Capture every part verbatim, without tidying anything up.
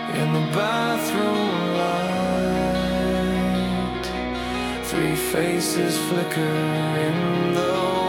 In the bathroom light, three faces flicker in the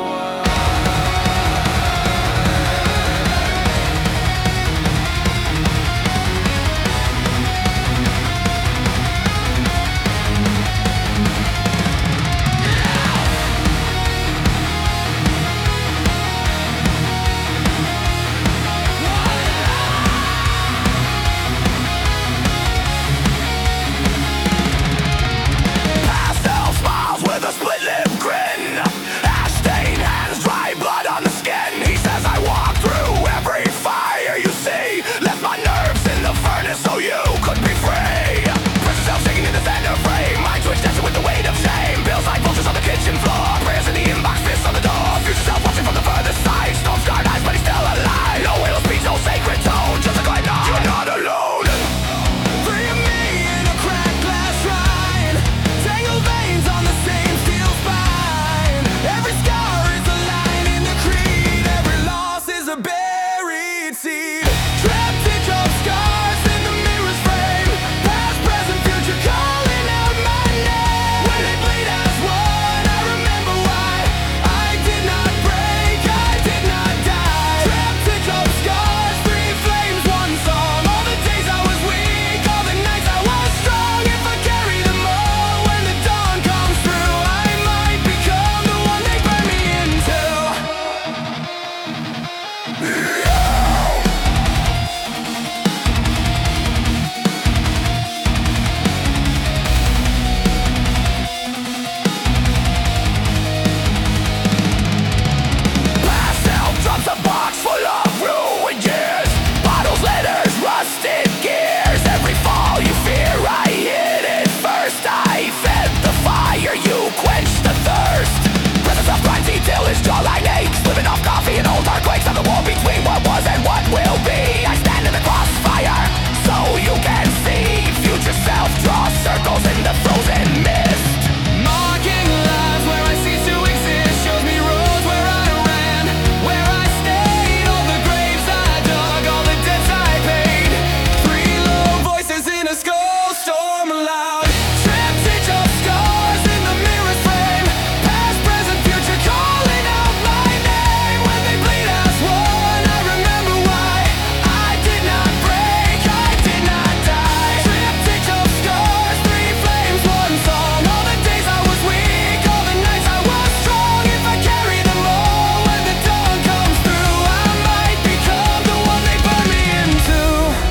so you could be free. Press yourself shaking in the center frame. Mind twitch dancing with the weight of shame. Bills like vultures on the kitchen floor. Prayers in the inbox, fists on the door. Future self watching from the furthest side. Stone scarred eyes but he's still alive. No will speech, no sacred tone. Just a quiet nod. You're not alone. Three of me in a cracked glass shrine. Tangled veins on the same steel spine. Every scar is a line in the creed. Every loss is a buried seed. Trapped in your scars. Till his jawline aches, living off coffee and old dark quakes on the wall between what was and what will be. I stand in the crossfire, so you can see. Future self draws circles in the frozen mist. Marking lives where I cease to exist. Shows me roads where I ran, where I stayed. All the graves I dug, all the debts I paid. Three low voices in a skull storm loud. Trapped in your scars in the mirror's frame. Past, present, future calling out my name. When they bleed as one, I remember why I did not break, I did not die. Trapped in your scars, three flames, one song. All the days I was weak, all the nights I was strong. If I carry them all, when the dawn comes through, I might become the one they burn me into.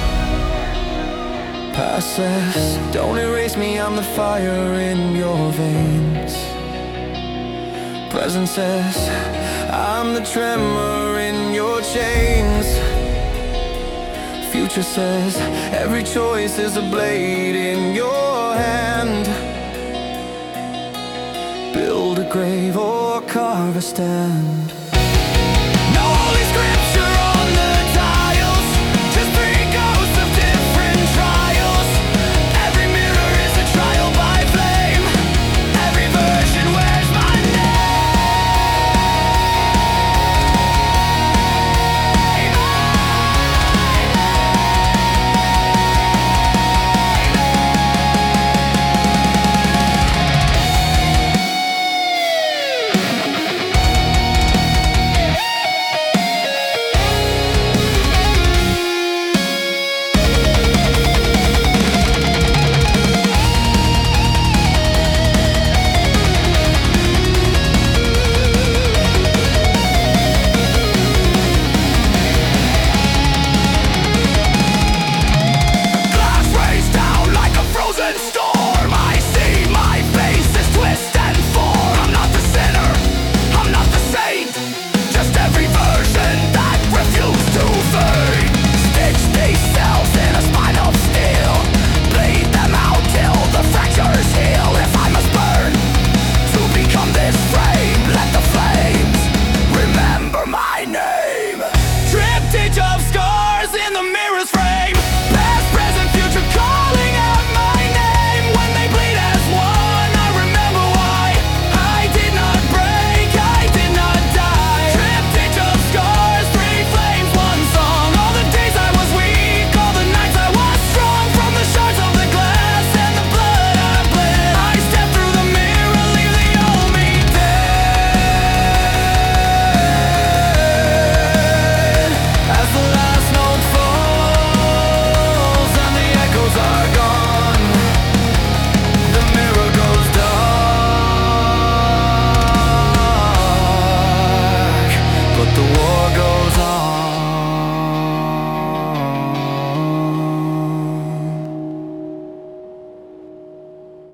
Past says, don't erase me, I'm the fire in your veins. Present says, I'm the tremor in your chains. Future says, every choice is a blade in your hand. Build a grave or carve a stand.